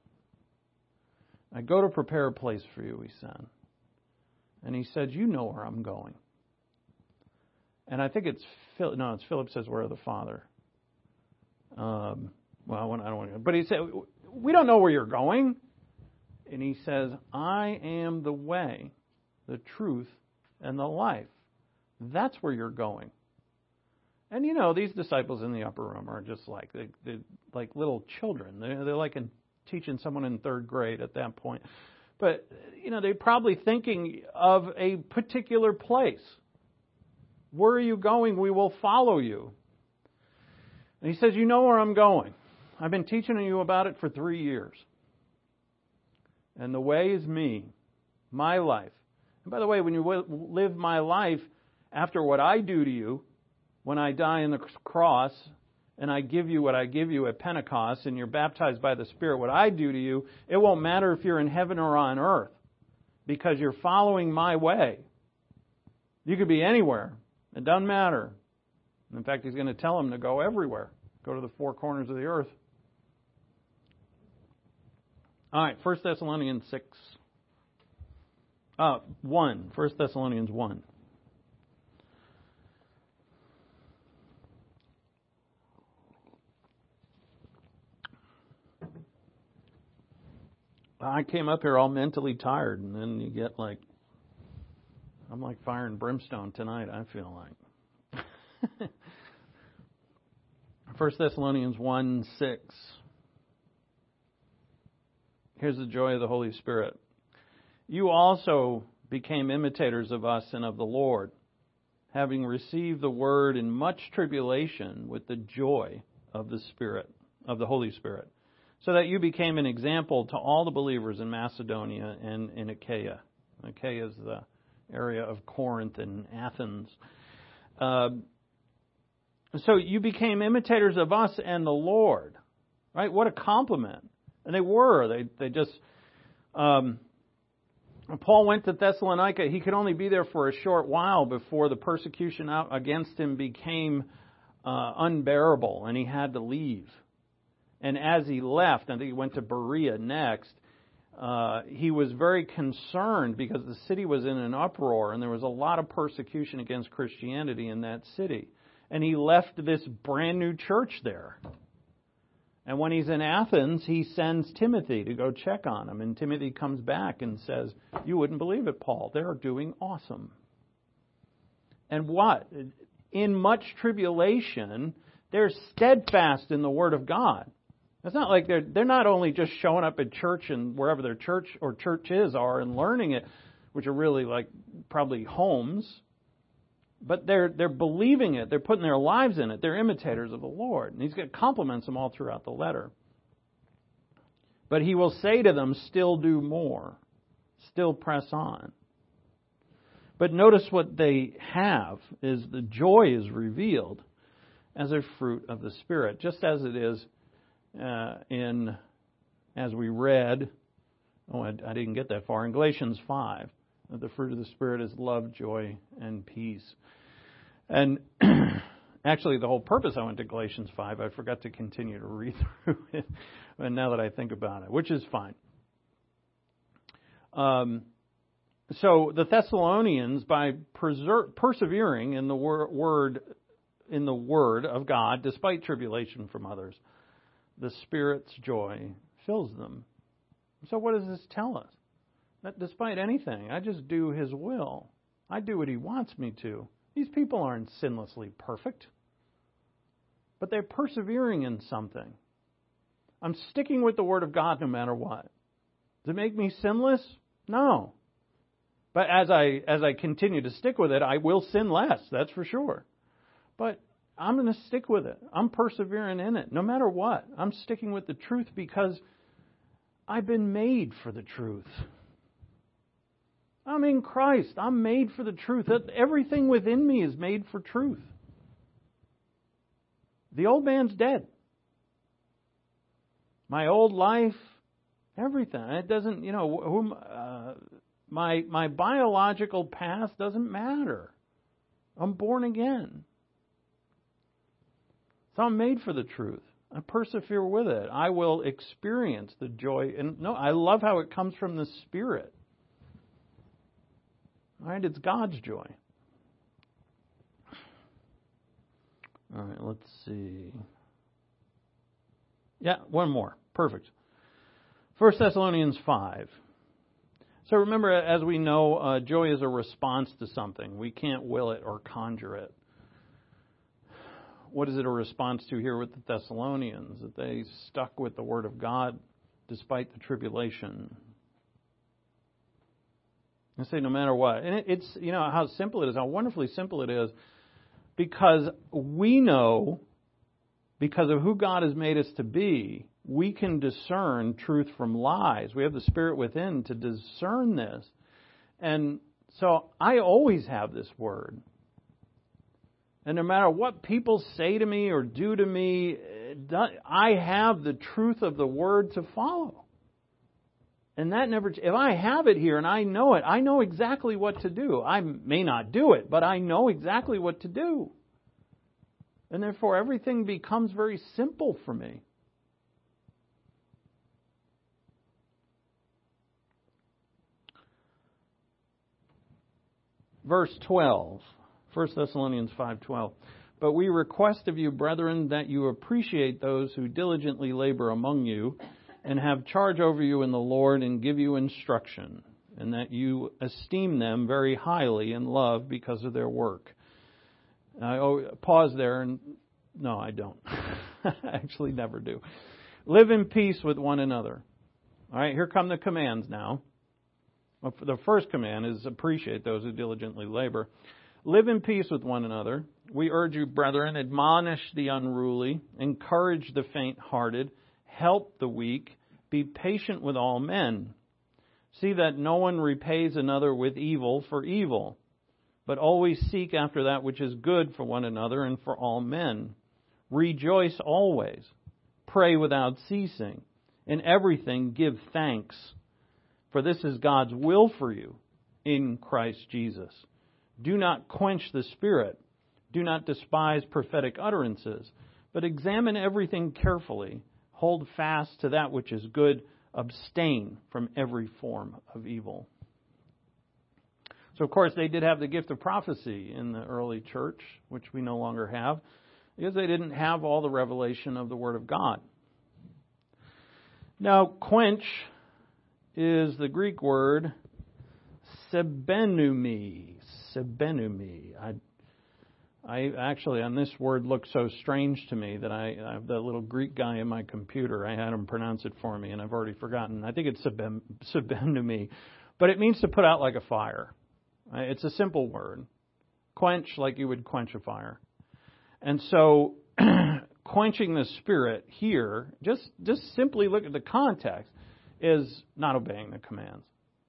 I go to prepare a place for you, he said. And he said, you know where I'm going. And I think it's Philip says, where are the Father? Well, I don't want to. But he said, we don't know where you're going. And he says, I am the way, the truth, and the life. That's where you're going. And these disciples in the upper room are just like they're like little children. They're like teaching someone in third grade at that point. But they're probably thinking of a particular place. Where are you going? We will follow you. And he says, you know where I'm going. I've been teaching you about it for 3 years. And the way is me, my life. And by the way, when you live my life after what I do to you, when I die on the cross, and I give you what I give you at Pentecost, and you're baptized by the Spirit, what I do to you, it won't matter if you're in heaven or on earth, because you're following my way. You could be anywhere. It doesn't matter. In fact, he's going to tell them to go everywhere. Go to the four corners of the earth. All right, 1 Thessalonians 1. 1 Thessalonians 1. I came up here all mentally tired, and then you get I'm like fire and brimstone tonight, I feel like. 1 Thessalonians 1:6. Here's the joy of the Holy Spirit. You also became imitators of us and of the Lord, having received the word in much tribulation with the joy of the Spirit, of the Holy Spirit, so that you became an example to all the believers in Macedonia and in Achaia. Achaia is the area of Corinth and Athens. So you became imitators of us and the Lord. Right? What a compliment. And they were. They just... Paul went to Thessalonica. He could only be there for a short while before the persecution against him became unbearable, and he had to leave. And as he left, I think he went to Berea next, he was very concerned because the city was in an uproar and there was a lot of persecution against Christianity in that city. And he left this brand new church there. And when he's in Athens, he sends Timothy to go check on him. And Timothy comes back and says, you wouldn't believe it, Paul. They're doing awesome. And what? In much tribulation, they're steadfast in the Word of God. It's not like they're not only just showing up at church and wherever their church or churches are and learning it, which are really like probably homes, but they're believing it. They're putting their lives in it. They're imitators of the Lord. And he's got compliments them all throughout the letter. But he will say to them, still do more. Still press on. But notice what they have is the joy is revealed as a fruit of the Spirit, just as it is as we read, I didn't get that far, in Galatians 5, that the fruit of the Spirit is love, joy, and peace. And actually, the whole purpose I went to Galatians 5, I forgot to continue to read through it, and now that I think about it, which is fine. So the Thessalonians, by persevering in the word of God, despite tribulation from others, the Spirit's joy fills them. So what does this tell us? That despite anything, I just do His will. I do what He wants me to. These people aren't sinlessly perfect, but they're persevering in something. I'm sticking with the Word of God no matter what. Does it make me sinless? No. But as I continue to stick with it, I will sin less, that's for sure. But I'm going to stick with it. I'm persevering in it, no matter what. I'm sticking with the truth because I've been made for the truth. I'm in Christ. I'm made for the truth. Everything within me is made for truth. The old man's dead. My old life, everything. It doesn't, my biological past doesn't matter. I'm born again. So I'm made for the truth. I persevere with it. I will experience the joy. And no, I love how it comes from the Spirit. All right, it's God's joy. All right, let's see. Yeah, one more. Perfect. 1 Thessalonians 5. So remember, as we know, joy is a response to something. We can't will it or conjure it. What is it a response to here with the Thessalonians? That they stuck with the Word of God despite the tribulation. I say no matter what. And it's, how simple it is, how wonderfully simple it is. Because we know, because of who God has made us to be, we can discern truth from lies. We have the Spirit within to discern this. And so I always have this Word. And no matter what people say to me or do to me, I have the truth of the Word to follow. And that never, if I have it here and I know it, I know exactly what to do. I may not do it, but I know exactly what to do. And therefore everything becomes very simple for me. Verse 12. 1 Thessalonians 5:12. But we request of you, brethren, that you appreciate those who diligently labor among you and have charge over you in the Lord and give you instruction, and that you esteem them very highly in love because of their work. I pause there and no, I don't. I actually never do. Live in peace with one another. All right, here come the commands now. Well, the first command is appreciate those who diligently labor. Live in peace with one another. We urge you, brethren, admonish the unruly, encourage the faint-hearted, help the weak, be patient with all men. See that no one repays another with evil for evil, but always seek after that which is good for one another and for all men. Rejoice always. Pray without ceasing. In everything give thanks, for this is God's will for you in Christ Jesus. Do not quench the Spirit. Do not despise prophetic utterances, but examine everything carefully. Hold fast to that which is good. Abstain from every form of evil. So, of course, they did have the gift of prophecy in the early church, which we no longer have, because they didn't have all the revelation of the Word of God. Now, quench is the Greek word sebenumi. Sebenumi. I actually, on this word, looks so strange to me that I have that little Greek guy in my computer. I had him pronounce it for me, and I've already forgotten. I think it's sebenumi. But it means to put out like a fire. It's a simple word. Quench like you would quench a fire. And so, quenching the Spirit here, just simply look at the context, is not obeying the commands.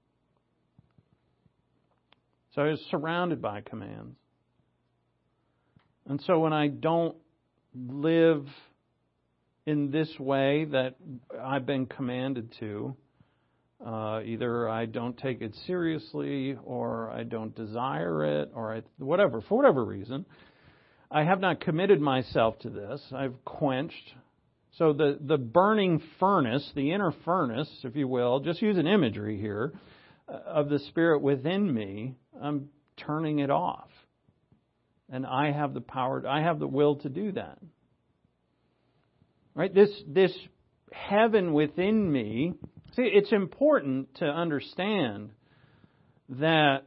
So I was surrounded by commands. And so when I don't live in this way that I've been commanded to, either I don't take it seriously or I don't desire it or for whatever reason, I have not committed myself to this. I've quenched. So the burning furnace, the inner furnace, if you will, just use an imagery here, of the Spirit within me, I'm turning it off. And I have the power, I have the will to do that. Right? This heaven within me, see, it's important to understand that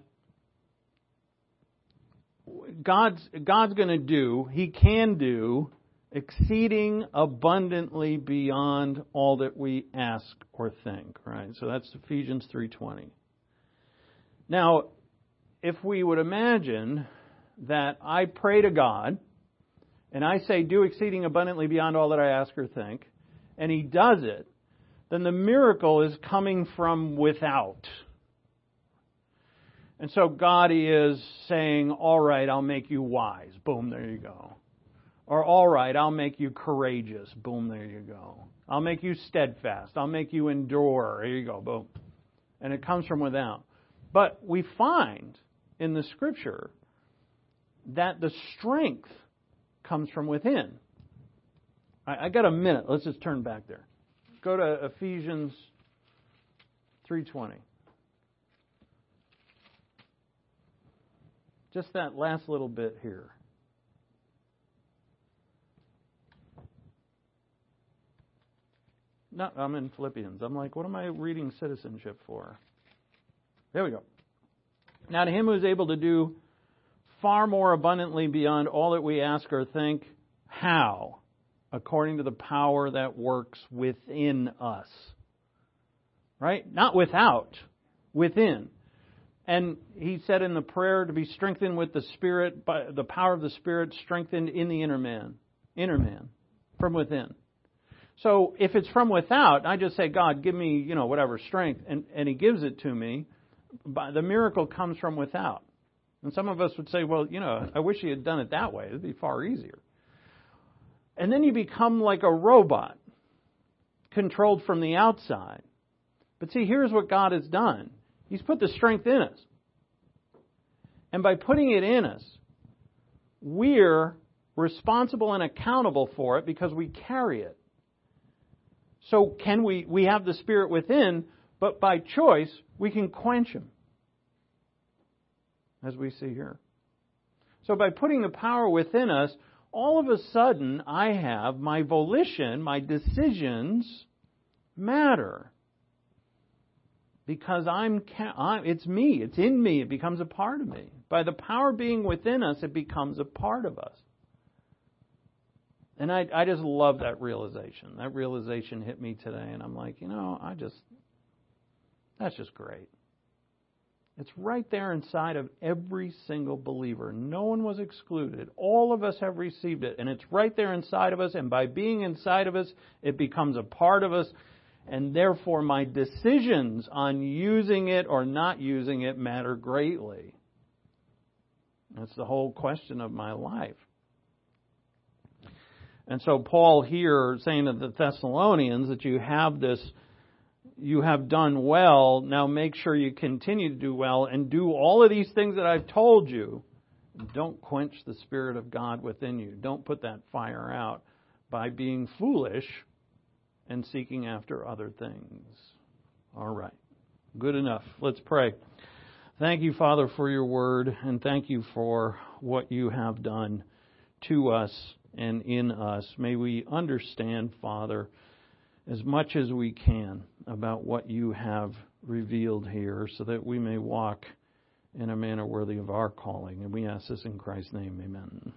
God's going to do, He can do, exceeding abundantly beyond all that we ask or think. Right? So that's Ephesians 3:20. Now, if we would imagine that I pray to God, and I say, do exceeding abundantly beyond all that I ask or think, and He does it, then the miracle is coming from without. And so God is saying, all right, I'll make you wise. Boom, there you go. Or all right, I'll make you courageous. Boom, there you go. I'll make you steadfast. I'll make you endure. Here you go, boom. And it comes from without. But we find in the Scripture that the strength comes from within. I got a minute. Let's just turn back there. Go to Ephesians 3:20. Just that last little bit here. No, I'm in Philippians. I'm like, what am I reading citizenship for? There we go. Now to him who is able to do far more abundantly beyond all that we ask or think, how? According to the power that works within us. Right? Not without, within. And he said in the prayer to be strengthened with the Spirit, by the power of the Spirit strengthened in the inner man, from within. So if it's from without, I just say, God, give me, whatever strength, and He gives it to me. But the miracle comes from without. And some of us would say, well, I wish He had done it that way. It'd be far easier. And then you become like a robot, controlled from the outside. But see, here's what God has done. He's put the strength in us. And by putting it in us, we're responsible and accountable for it because we carry it. So can we have the Spirit within, but by choice, we can quench Him. As we see here. So by putting the power within us, all of a sudden I have my volition, my decisions matter. Because it's me, it's in me, it becomes a part of me. By the power being within us, it becomes a part of us. And I just love that realization. That realization hit me today, and I'm like, that's just great. It's right there inside of every single believer. No one was excluded. All of us have received it, and it's right there inside of us, and by being inside of us, it becomes a part of us, and therefore my decisions on using it or not using it matter greatly. That's the whole question of my life. And so Paul here saying to the Thessalonians that you have done well, now make sure you continue to do well and do all of these things that I've told you. Don't quench the Spirit of God within you. Don't put that fire out by being foolish and seeking after other things. All right. Good enough. Let's pray. Thank you, Father, for your word, and thank you for what you have done to us and in us. May we understand, Father, as much as we can about what you have revealed here so that we may walk in a manner worthy of our calling. And we ask this in Christ's name. Amen.